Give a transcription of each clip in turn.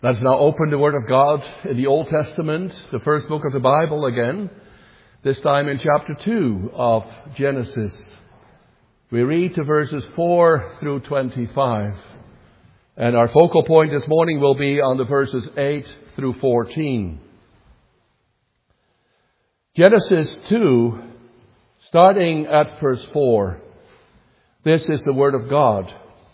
Let's now open the Word of God in the Old Testament, the first book of the Bible again, this time in chapter 2 of Genesis. We read to verses 4 through 25. And our focal point this morning will be on the verses 8 through 14. Genesis 2, starting at verse 4. This is the Word of God.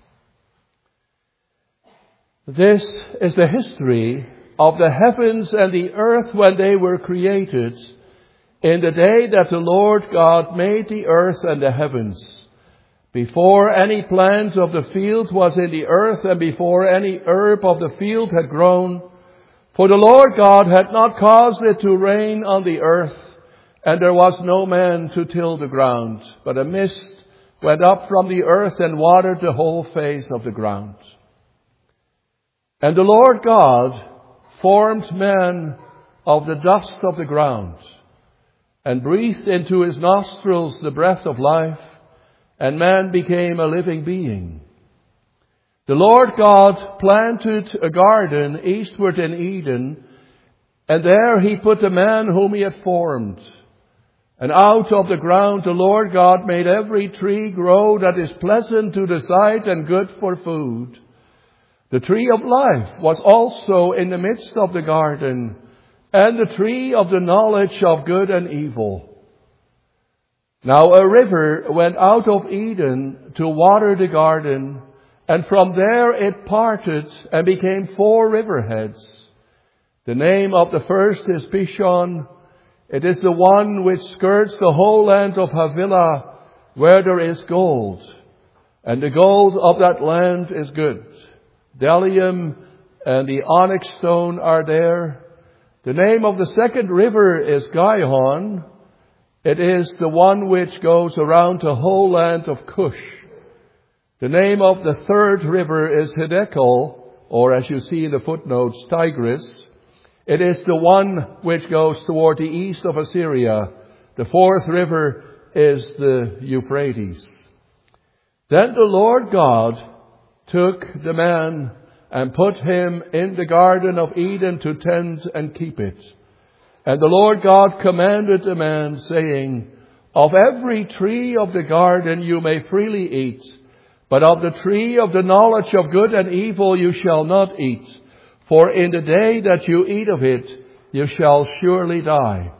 This is the history of the heavens and the earth when they were created, in the day that the Lord God made the earth and the heavens, before any plant of the field was in the earth, and before any herb of the field had grown. For the Lord God had not caused it to rain on the earth, and there was no man to till the ground, but a mist went up from the earth and watered the whole face of the ground. And the Lord God formed man of the dust of the ground, and breathed into his nostrils the breath of life, and man became a living being. The Lord God planted a garden eastward in Eden, and there he put the man whom he had formed. And out of the ground the Lord God made every tree grow that is pleasant to the sight and good for food. The tree of life was also in the midst of the garden, and the tree of the knowledge of good and evil. Now a river went out of Eden to water the garden, and from there it parted and became 4 riverheads. The name of the first is Pishon. It is the one which skirts the whole land of Havilah, where there is gold. And the gold of that land is good. Bdellium and the onyx stone are there. The name of the second river is Gihon. It is the one which goes around the whole land of Cush. The name of the third river is Hiddekel, or as you see in the footnotes, Tigris. It is the one which goes toward the east of Assyria. The fourth river is the Euphrates. Then the Lord God took the man and put him in the garden of Eden to tend and keep it. And the Lord God commanded the man, saying, Of every tree of the garden you may freely eat, but of the tree of the knowledge of good and evil you shall not eat, for in the day that you eat of it you shall surely die.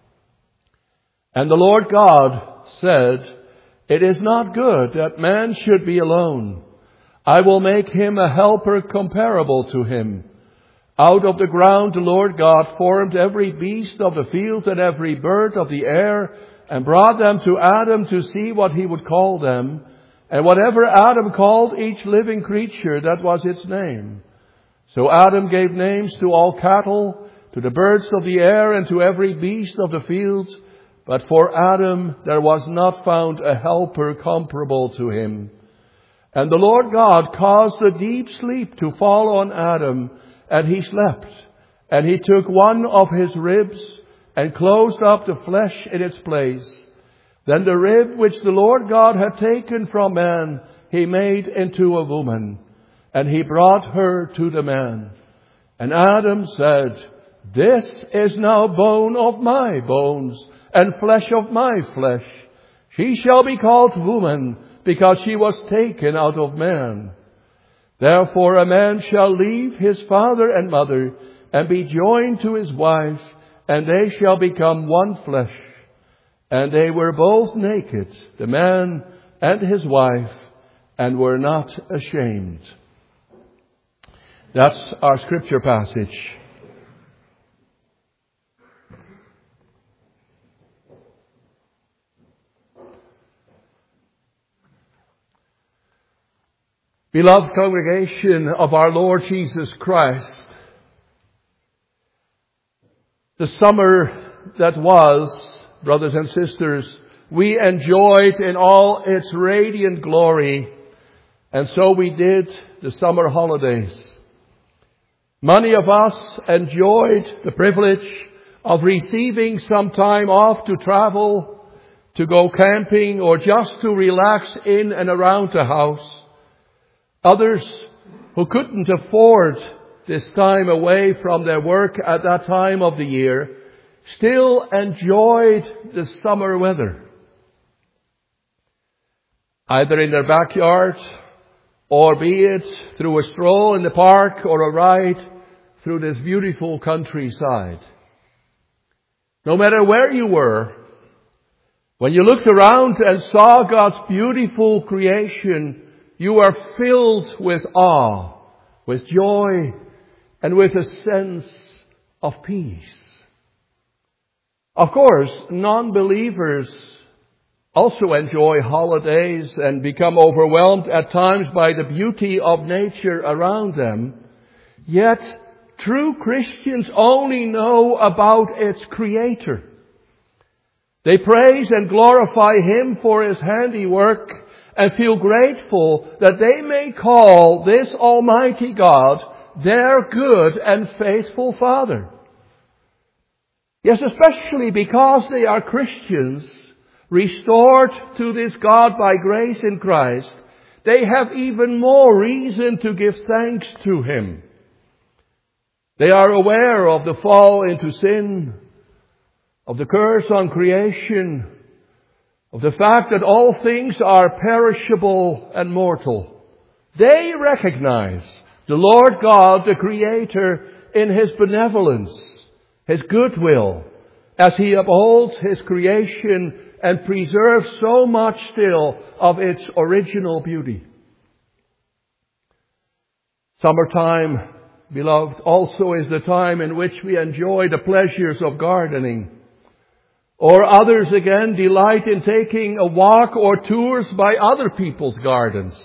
And the Lord God said, It is not good that man should be alone. I will make him a helper comparable to him. Out of the ground the Lord God formed every beast of the field and every bird of the air, and brought them to Adam to see what he would call them. And whatever Adam called each living creature, that was its name. So Adam gave names to all cattle, to the birds of the air, and to every beast of the field. But for Adam there was not found a helper comparable to him. And the Lord God caused a deep sleep to fall on Adam, and he slept. And he took one of his ribs and closed up the flesh in its place. Then the rib which the Lord God had taken from man, he made into a woman, and he brought her to the man. And Adam said, This is now bone of my bones, and flesh of my flesh. She shall be called woman, because she was taken out of man. Therefore a man shall leave his father and mother, and be joined to his wife, and they shall become one flesh. And they were both naked, the man and his wife, and were not ashamed. That's our scripture passage. Beloved congregation of our Lord Jesus Christ, the summer that was, brothers and sisters, we enjoyed in all its radiant glory, and so we did the summer holidays. Many of us enjoyed the privilege of receiving some time off to travel, to go camping, or just to relax in and around the house. Others who couldn't afford this time away from their work at that time of the year, still enjoyed the summer weather. Either in their backyard, or be it through a stroll in the park or a ride through this beautiful countryside. No matter where you were, when you looked around and saw God's beautiful creation, you were filled with awe, with joy, and with a sense of peace. Of course, non-believers also enjoy holidays and become overwhelmed at times by the beauty of nature around them. Yet, true Christians only know about its Creator. They praise and glorify Him for His handiwork and feel grateful that they may call this Almighty God their good and faithful Father. Yes, especially because they are Christians, restored to this God by grace in Christ, they have even more reason to give thanks to Him. They are aware of the fall into sin, of the curse on creation, of the fact that all things are perishable and mortal. They recognize the Lord God, the Creator, in His benevolence, His goodwill, as He upholds His creation and preserves so much still of its original beauty. Summertime, beloved, also is the time in which we enjoy the pleasures of gardening. Or others again delight in taking a walk or tours by other people's gardens.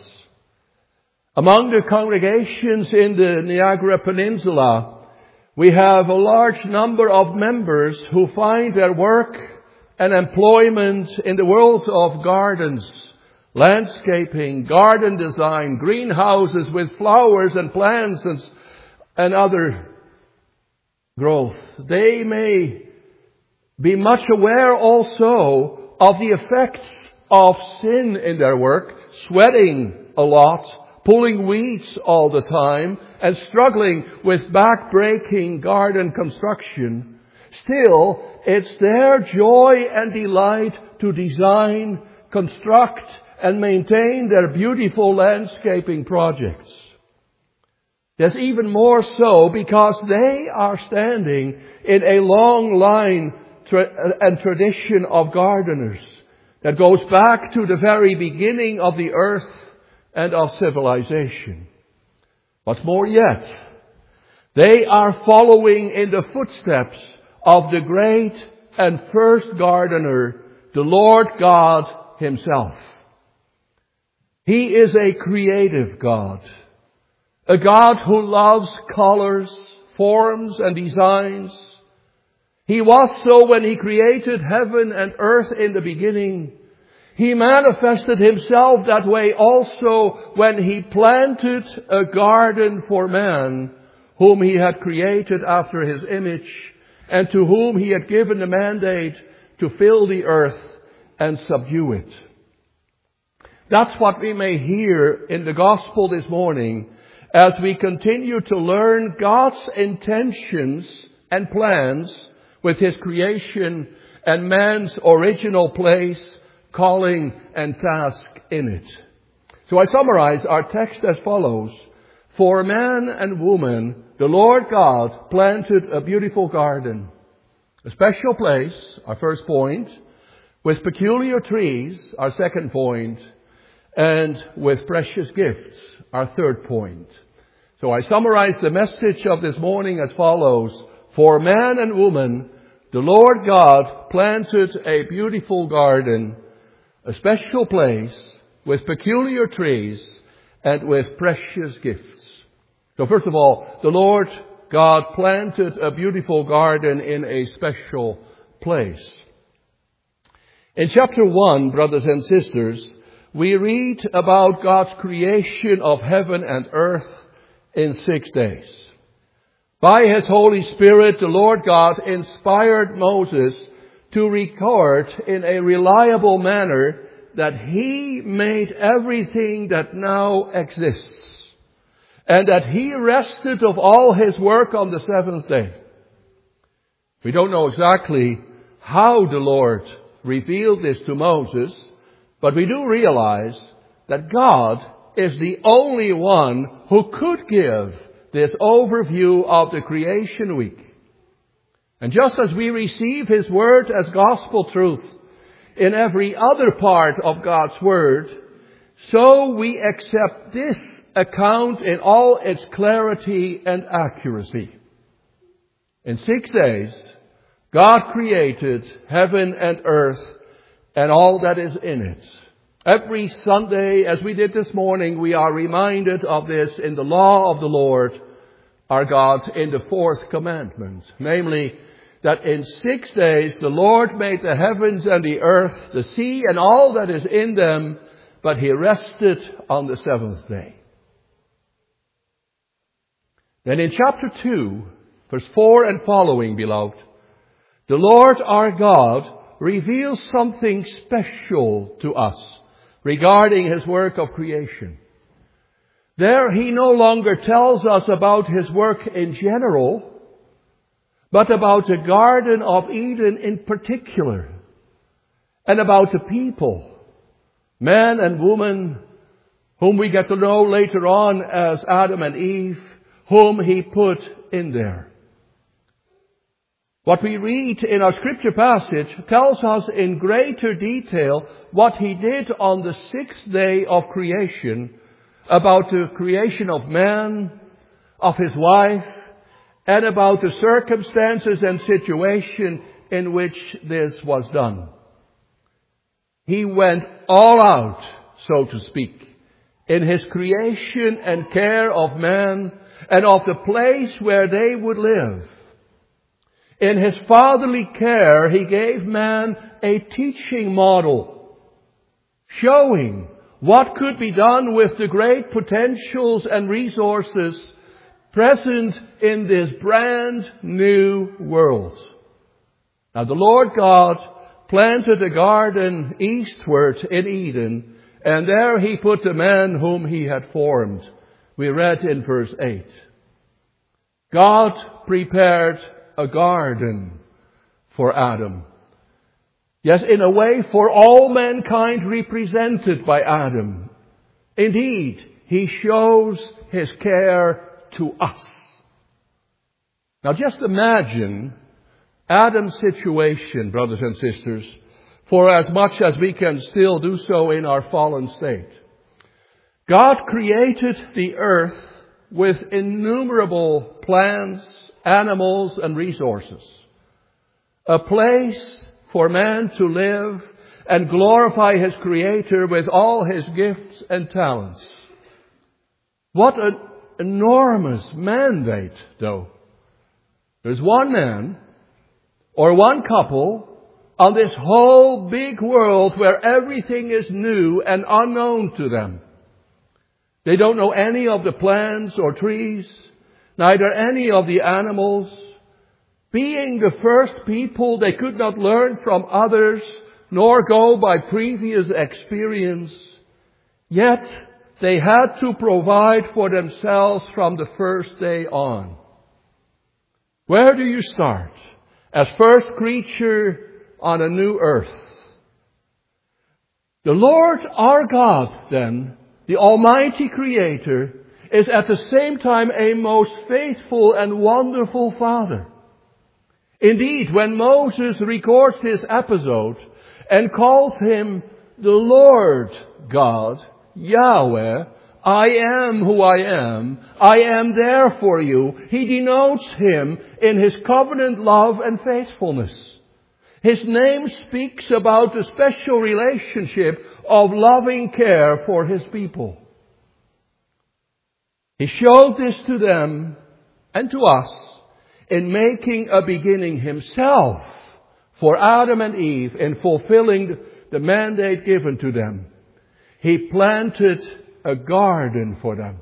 Among the congregations in the Niagara Peninsula, we have a large number of members who find their work and employment in the world of gardens, landscaping, garden design, greenhouses with flowers and plants and other growth. They may be much aware also of the effects of sin in their work, sweating a lot, pulling weeds all the time, and struggling with back-breaking garden construction. Still, it's their joy and delight to design, construct, and maintain their beautiful landscaping projects. There's even more so because they are standing in a long line and tradition of gardeners that goes back to the very beginning of the earth and of civilization. What's more yet, they are following in the footsteps of the great and first gardener, the Lord God Himself. He is a creative God, a God who loves colors, forms, and designs. He was so when He created heaven and earth in the beginning. He manifested Himself that way also when He planted a garden for man, whom He had created after His image, and to whom He had given the mandate to fill the earth and subdue it. That's what we may hear in the gospel this morning as we continue to learn God's intentions and plans with His creation and man's original place, calling, and task in it. So I summarize our text as follows. For man and woman, the Lord God planted a beautiful garden, a special place, our first point, with peculiar trees, our second point, and with precious gifts, our third point. So I summarize the message of this morning as follows. For man and woman, the Lord God planted a beautiful garden, a special place with peculiar trees and with precious gifts. So first of all, the Lord God planted a beautiful garden in a special place. In chapter 1, brothers and sisters, we read about God's creation of heaven and earth in 6 days. By His Holy Spirit, the Lord God inspired Moses to record in a reliable manner that He made everything that now exists. and that he rested of all his work on the seventh day. We don't know exactly how the Lord revealed this to Moses, but we do realize that God is the only one who could give this overview of the creation week. And just as we receive his word as gospel truth in every other part of God's word, so we accept this account in all its clarity and accuracy. In 6 days, God created heaven and earth and all that is in it. Every Sunday, as we did this morning, we are reminded of this in the law of the Lord, our God, in the fourth commandment. Namely, that in 6 days the Lord made the heavens and the earth, the sea and all that is in them, but he rested on the seventh day. Then in chapter 2, verse 4 and following, beloved, the Lord our God reveals something special to us regarding his work of creation. There he no longer tells us about his work in general, but about the Garden of Eden in particular, and about the people, man and woman, whom we get to know later on as Adam and Eve, whom he put in there. What we read in our scripture passage tells us in greater detail what he did on the sixth day of creation, about the creation of man, of his wife, and about the circumstances and situation in which this was done. He went all out, so to speak, in his creation and care of man and of the place where they would live. In his fatherly care, he gave man a teaching model, showing what could be done with the great potentials and resources present in this brand new world. Now the Lord God planted a garden eastward in Eden, and there he put the man whom he had formed. We read in verse 8. God prepared a garden for Adam. Yes, in a way for all mankind represented by Adam. Indeed, he shows his care to us. Now just imagine Adam's situation, brothers and sisters, for as much as we can still do so in our fallen state. God created the earth with innumerable plants, animals, and resources. A place for man to live and glorify his Creator with all his gifts and talents. What an enormous mandate, though. There's one man or one couple on this whole big world where everything is new and unknown to them. They don't know any of the plants or trees, neither any of the animals. Being the first people, they could not learn from others, nor go by previous experience. Yet, they had to provide for themselves from the first day on. Where do you start as first creature on a new earth? The Lord our God, then, the Almighty Creator, is at the same time a most faithful and wonderful Father. Indeed, when Moses records this episode and calls him the Lord God, Yahweh, I am who I am there for you, he denotes him in his covenant love and faithfulness. His name speaks about the special relationship of loving care for his people. He showed this to them and to us in making a beginning himself for Adam and Eve in fulfilling the mandate given to them. He planted a garden for them.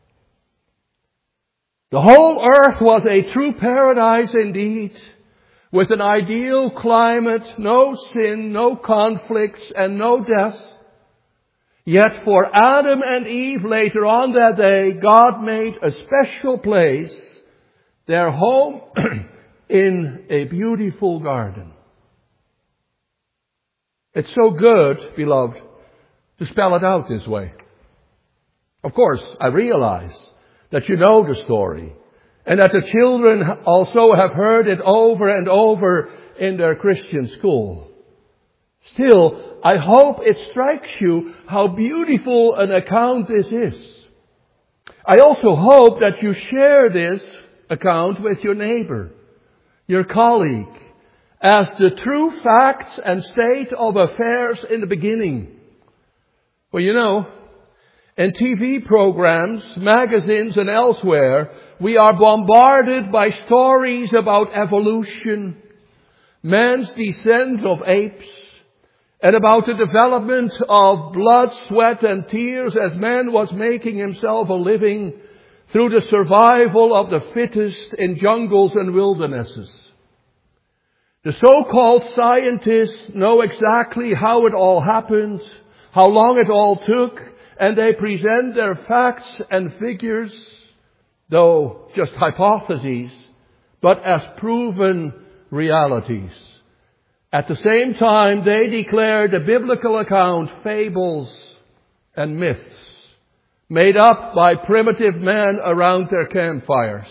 The whole earth was a true paradise indeed, with an ideal climate, no sin, no conflicts, and no death. Yet for Adam and Eve later on that day, God made a special place, their home, in a beautiful garden. It's so good, beloved, to spell it out this way. Of course, I realize that you know the story, and that the children also have heard it over and over in their Christian school. Still, I hope it strikes you how beautiful an account this is. I also hope that you share this account with your neighbor, your colleague, as the true facts and state of affairs in the beginning. Well, you know, in TV programs, magazines and elsewhere, we are bombarded by stories about evolution, man's descent of apes, and about the development of blood, sweat and tears as man was making himself a living through the survival of the fittest in jungles and wildernesses. The so-called scientists know exactly how it all happened, how long it all took, and they present their facts and figures, though just hypotheses, but as proven realities. At the same time, they declare the biblical account fables and myths made up by primitive men around their campfires.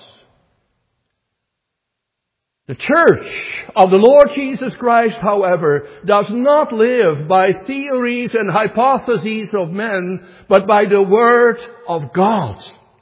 The Church of the Lord Jesus Christ, however, does not live by theories and hypotheses of men, but by the Word of God.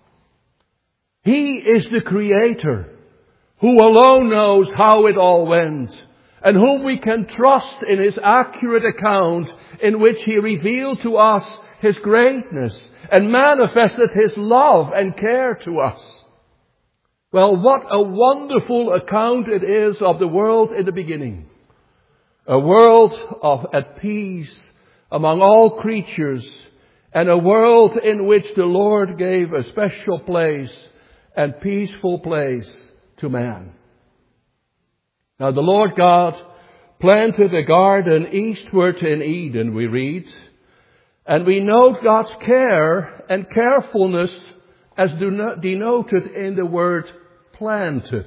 He is the Creator, who alone knows how it all went, and whom we can trust in His accurate account, in which He revealed to us His greatness and manifested His love and care to us. Well, what a wonderful account it is of the world in the beginning. A world at peace among all creatures, and a world in which the Lord gave a special place and peaceful place to man. Now the Lord God planted a garden eastward in Eden, we read, and we note God's care and carefulness as denoted in the word planted.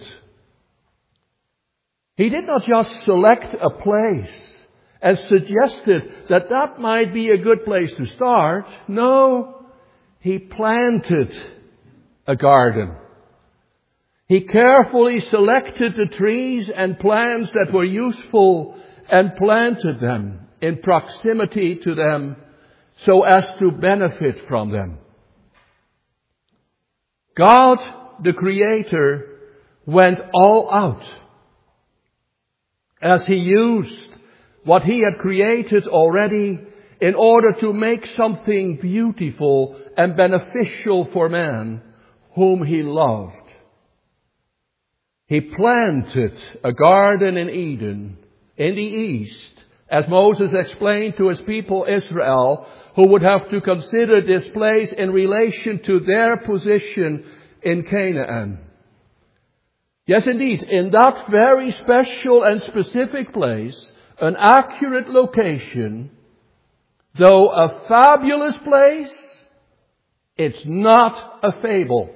He did not just select a place and suggested that that might be a good place to start. No, He planted a garden. He carefully selected the trees and plants that were useful and planted them in proximity to them so as to benefit from them. God, the Creator, went all out as He used what He had created already in order to make something beautiful and beneficial for man, whom He loved. He planted a garden in Eden, in the east, as Moses explained to his people Israel, who would have to consider this place in relation to their position in Canaan. Yes, indeed, in that very special and specific place, an accurate location, though a fabulous place, it's not a fable.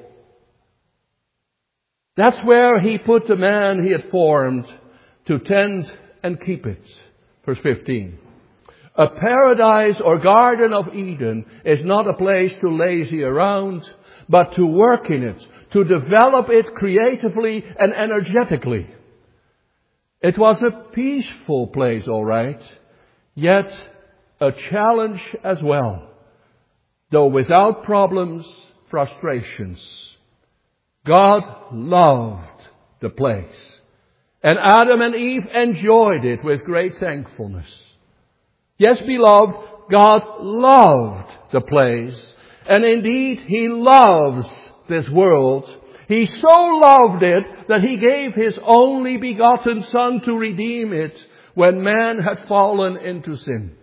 That's where He put the man He had formed to tend and keep it. Verse 15. A paradise or garden of Eden is not a place to lazy around, but to work in it, to develop it creatively and energetically. It was a peaceful place, all right, yet a challenge as well, though without problems, frustrations. God loved the place, and Adam and Eve enjoyed it with great thankfulness. Yes, beloved, God loved the place, and indeed He loves this world. He so loved it that He gave His only begotten Son to redeem it when man had fallen into sin.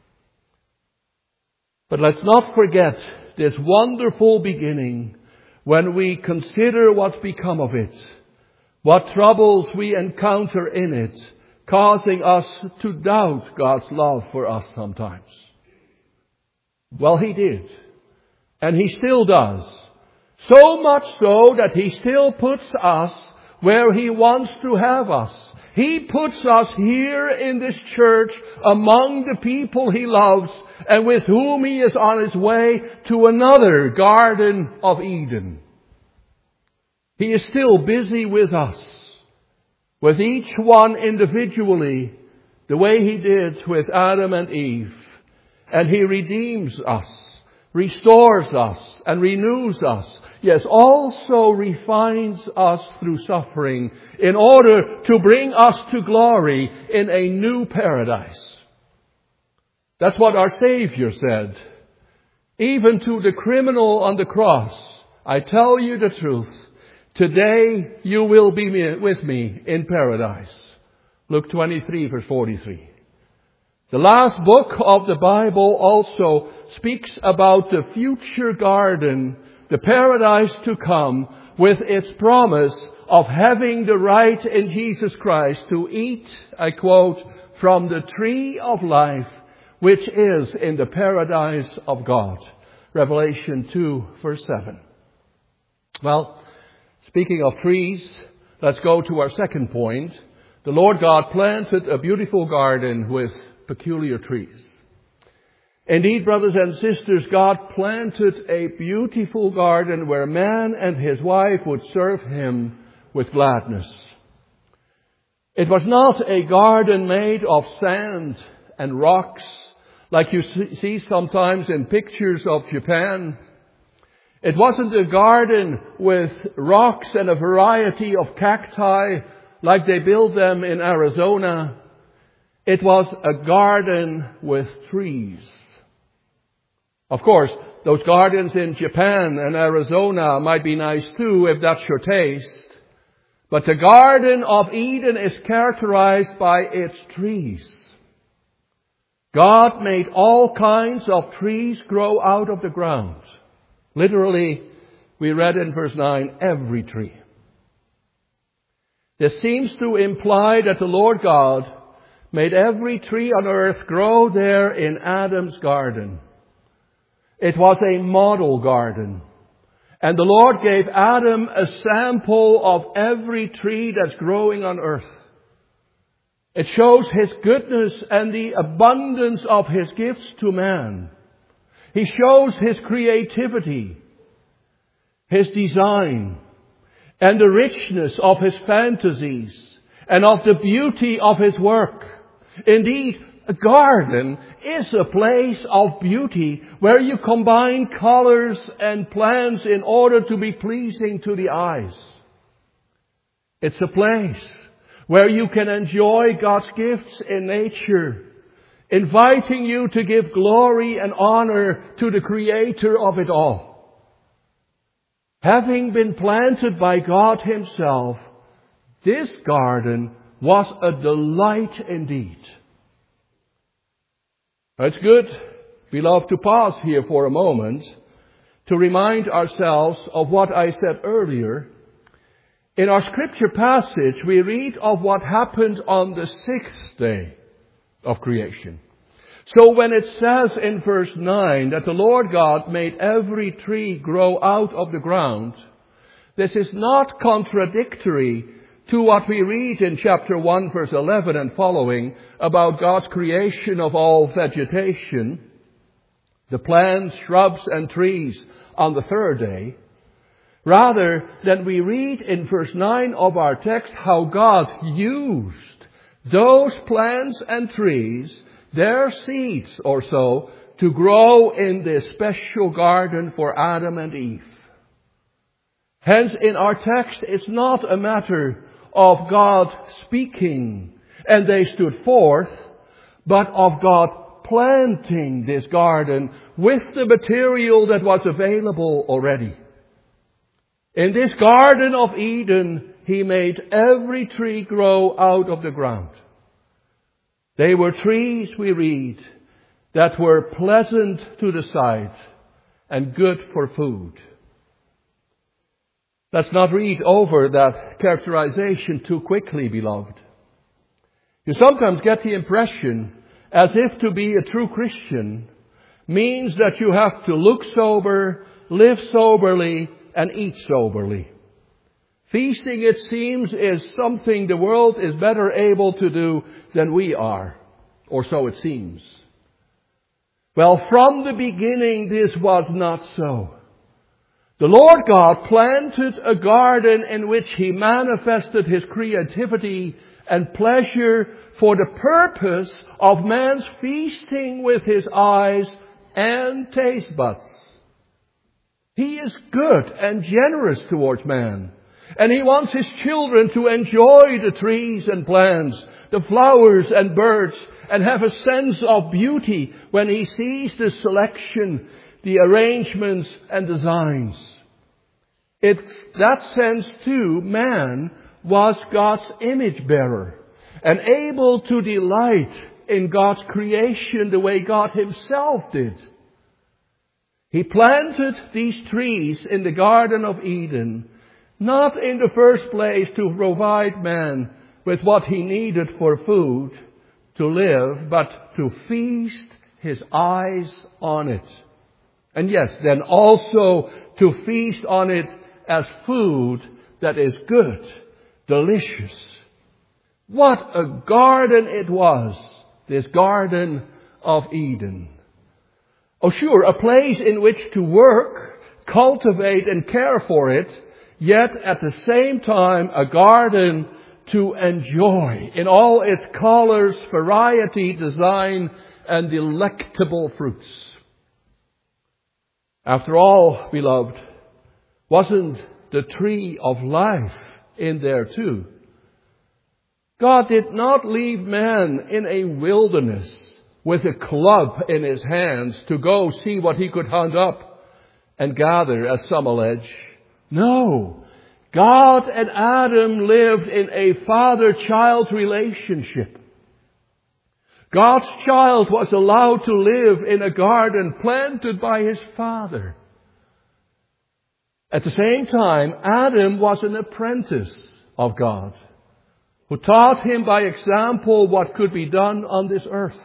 But let's not forget this wonderful beginning when we consider what's become of it, what troubles we encounter in it, causing us to doubt God's love for us sometimes. Well, He did. And He still does. So much so that He still puts us where He wants to have us. He puts us here in this church among the people He loves and with whom He is on His way to another Garden of Eden. He is still busy with us, with each one individually, the way He did with Adam and Eve. And He redeems us, restores us, and renews us. Yes, also refines us through suffering in order to bring us to glory in a new paradise. That's what our Savior said. Even to the criminal on the cross, I tell you the truth, today you will be with me in paradise. Luke 23 verse 43. The last book of the Bible also speaks about the future garden, the paradise to come, with its promise of having the right in Jesus Christ to eat, I quote, from the tree of life, which is in the paradise of God. Revelation 2 verse 7. Well, speaking of trees, let's go to our second point. The Lord God planted a beautiful garden with peculiar trees. Indeed, brothers and sisters, God planted a beautiful garden where man and his wife would serve Him with gladness. It was not a garden made of sand and rocks like you see sometimes in pictures of Japan. It wasn't a garden with rocks and a variety of cacti like they build them in Arizona. It was a garden with trees. Of course, those gardens in Japan and Arizona might be nice too if that's your taste. But the Garden of Eden is characterized by its trees. God made all kinds of trees grow out of the ground. Literally, we read in verse 9, every tree. This seems to imply that the Lord God made every tree on earth grow there in Adam's garden. It was a model garden. And the Lord gave Adam a sample of every tree that's growing on earth. It shows His goodness and the abundance of His gifts to man. He shows His creativity, His design, and the richness of His fantasies, and of the beauty of His work. Indeed, a garden is a place of beauty where you combine colors and plants in order to be pleasing to the eyes. It's a place where you can enjoy God's gifts in nature, inviting you to give glory and honor to the Creator of it all. Having been planted by God Himself, this garden was a delight indeed. It's good, beloved, to pause here for a moment to remind ourselves of what I said earlier. In our scripture passage, we read of what happened on the sixth day of creation. So when it says in verse 9 that the Lord God made every tree grow out of the ground, this is not contradictory to what we read in chapter 1 verse 11 and following about God's creation of all vegetation, the plants, shrubs and trees on the third day. Rather than we read in verse 9 of our text how God used those plants and trees, their seeds or so, to grow in this special garden for Adam and Eve. Hence, in our text, it's not a matter of God speaking and they stood forth, but of God planting this garden with the material that was available already. In this Garden of Eden, He made every tree grow out of the ground. They were trees, we read, that were pleasant to the sight and good for food. Let's not read over that characterization too quickly, beloved. You sometimes get the impression, as if to be a true Christian, means that you have to look sober, live soberly, and eat soberly. Feasting, it seems, is something the world is better able to do than we are. Or so it seems. Well, from the beginning, this was not so. The Lord God planted a garden in which He manifested His creativity and pleasure for the purpose of man's feasting with his eyes and taste buds. He is good and generous towards man. And He wants His children to enjoy the trees and plants, the flowers and birds, and have a sense of beauty when He sees the selection, the arrangements and designs. It's that sense too, man was God's image bearer and able to delight in God's creation the way God Himself did. He planted these trees in the Garden of Eden, not in the first place to provide man with what he needed for food to live, but to feast his eyes on it. And yes, then also to feast on it as food that is good, delicious. What a garden it was, this Garden of Eden. Oh sure, a place in which to work, cultivate and care for it, yet at the same time a garden to enjoy in all its colors, variety, design and delectable fruits. After all, beloved, wasn't the tree of life in there too? God did not leave man in a wilderness with a club in his hands to go see what he could hunt up and gather, as some allege. No, God and Adam lived in a father-child relationship. God's child was allowed to live in a garden planted by his father. At the same time, Adam was an apprentice of God, who taught him by example what could be done on this earth.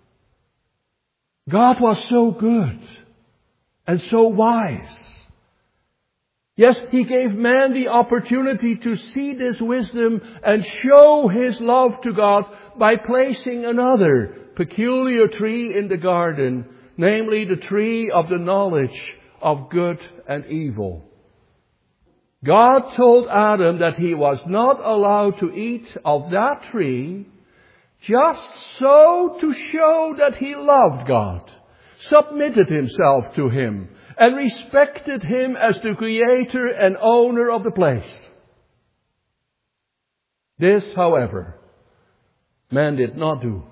God was so good and so wise. Yes, He gave man the opportunity to see this wisdom and show His love to God by placing another peculiar tree in the garden, namely the tree of the knowledge of good and evil. God told Adam that he was not allowed to eat of that tree just so to show that he loved God, submitted himself to Him, and respected Him as the creator and owner of the place. This, however, man did not do.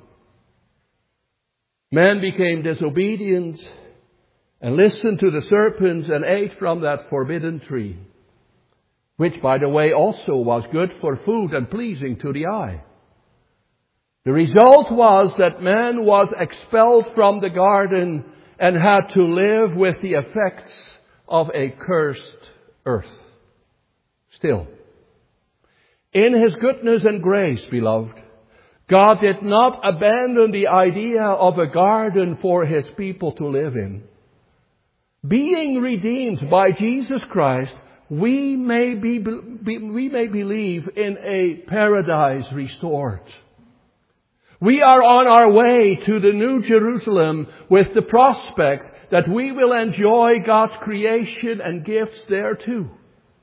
Man became disobedient and listened to the serpents and ate from that forbidden tree, which, by the way, also was good for food and pleasing to the eye. The result was that man was expelled from the garden and had to live with the effects of a cursed earth. Still, in His goodness and grace, beloved, God did not abandon the idea of a garden for His people to live in. Being redeemed by Jesus Christ, we may believe in a paradise restored. We are on our way to the New Jerusalem with the prospect that we will enjoy God's creation and gifts there too.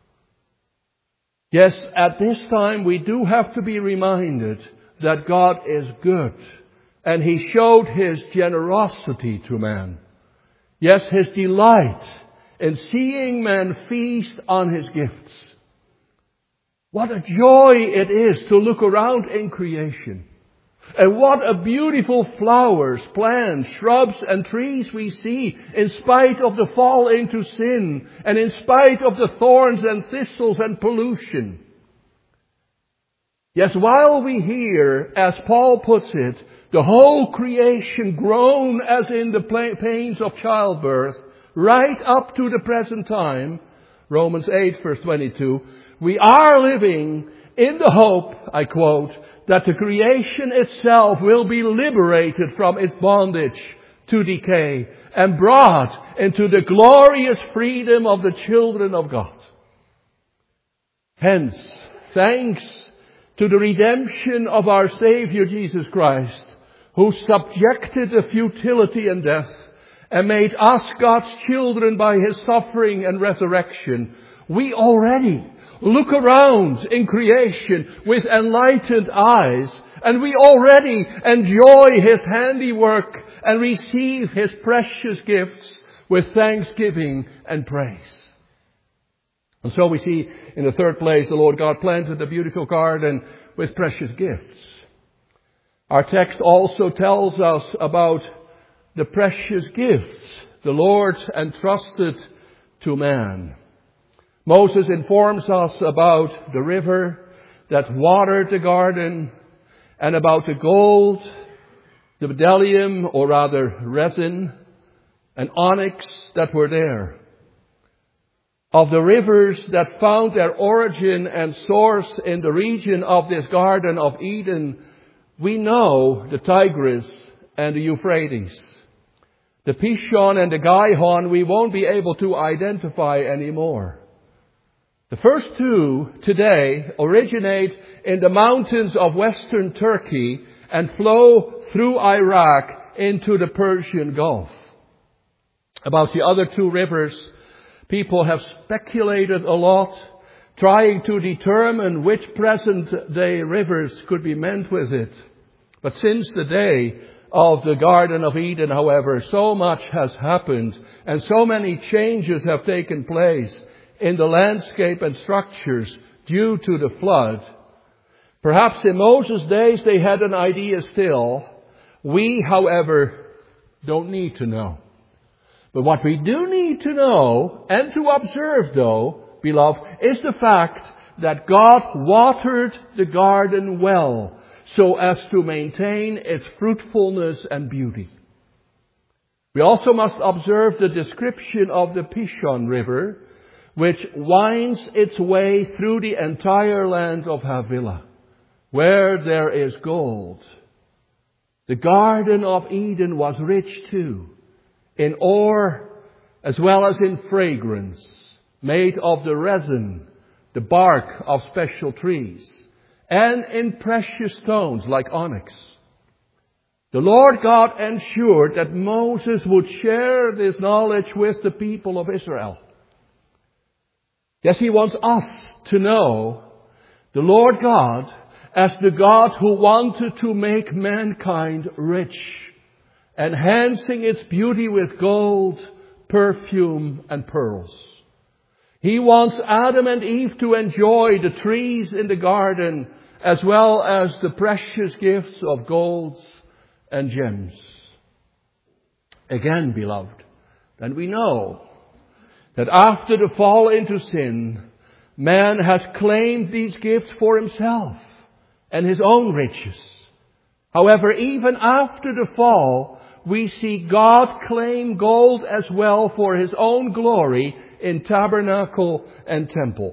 Yes, at this time we do have to be reminded that God is good and He showed His generosity to man. Yes, His delight in seeing man feast on His gifts. What a joy it is to look around in creation. And what a beautiful flowers, plants, shrubs and trees we see in spite of the fall into sin and in spite of the thorns and thistles and pollution. Yes, while we hear, as Paul puts it, the whole creation groan as in the pains of childbirth, right up to the present time, Romans 8 verse 22, we are living in the hope, I quote, that the creation itself will be liberated from its bondage to decay and brought into the glorious freedom of the children of God. Hence, thanks to the redemption of our Savior Jesus Christ, who subjected the futility and death and made us God's children by His suffering and resurrection, we already look around in creation with enlightened eyes, and we already enjoy His handiwork and receive His precious gifts with thanksgiving and praise. And so we see in the third place, the Lord God planted a beautiful garden with precious gifts. Our text also tells us about the precious gifts the Lord entrusted to man. Moses informs us about the river that watered the garden and about the gold, the bdellium, or rather resin, and onyx that were there. Of the rivers that found their origin and source in the region of this Garden of Eden, we know the Tigris and the Euphrates. The Pishon and the Gihon we won't be able to identify anymore. The first two today originate in the mountains of western Turkey and flow through Iraq into the Persian Gulf. About the other two rivers, people have speculated a lot, trying to determine which present-day rivers could be meant with it. But since the day of the Garden of Eden, however, so much has happened and so many changes have taken place in the landscape and structures due to the flood. Perhaps in Moses' days they had an idea still. We, however, don't need to know. But what we do need to know and to observe, though, beloved, is the fact that God watered the garden well so as to maintain its fruitfulness and beauty. We also must observe the description of the Pishon River, which winds its way through the entire land of Havilah, where there is gold. The Garden of Eden was rich too, in ore as well as in fragrance, made of the resin, the bark of special trees, and in precious stones like onyx. The Lord God ensured that Moses would share this knowledge with the people of Israel. Yes, He wants us to know the Lord God as the God who wanted to make mankind rich, enhancing its beauty with gold, perfume, and pearls. He wants Adam and Eve to enjoy the trees in the garden as well as the precious gifts of gold and gems. Again, beloved, then we know that after the fall into sin, man has claimed these gifts for himself and his own riches. However, even after the fall, we see God claim gold as well for His own glory in tabernacle and temple.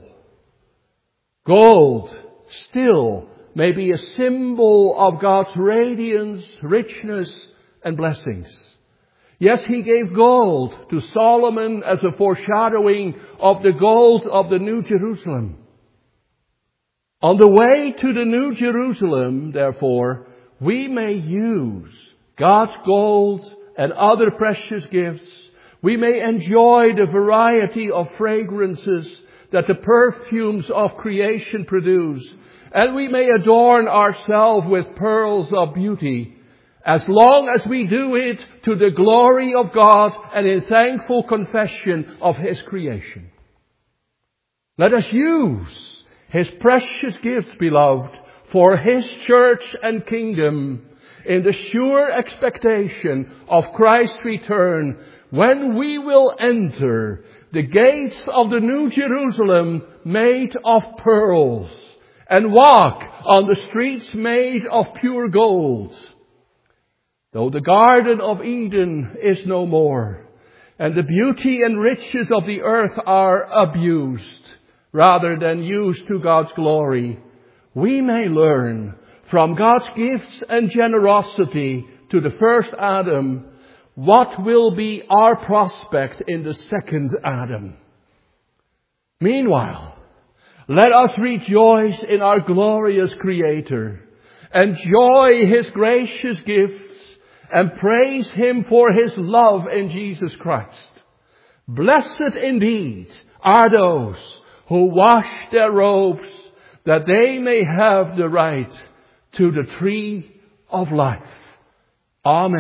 Gold still may be a symbol of God's radiance, richness, and blessings. Yes, He gave gold to Solomon as a foreshadowing of the gold of the New Jerusalem. On the way to the New Jerusalem, therefore, we may use God's gold and other precious gifts. We may enjoy the variety of fragrances that the perfumes of creation produce. And we may adorn ourselves with pearls of beauty, as long as we do it to the glory of God and in thankful confession of His creation. Let us use His precious gifts, beloved, for His church and kingdom in the sure expectation of Christ's return, when we will enter the gates of the New Jerusalem made of pearls and walk on the streets made of pure gold. Though the Garden of Eden is no more, and the beauty and riches of the earth are abused rather than used to God's glory, we may learn from God's gifts and generosity to the first Adam what will be our prospect in the second Adam. Meanwhile, let us rejoice in our glorious Creator, enjoy His gracious gifts, and praise Him for His love in Jesus Christ. Blessed indeed are those who wash their robes, that they may have the right to the tree of life. Amen.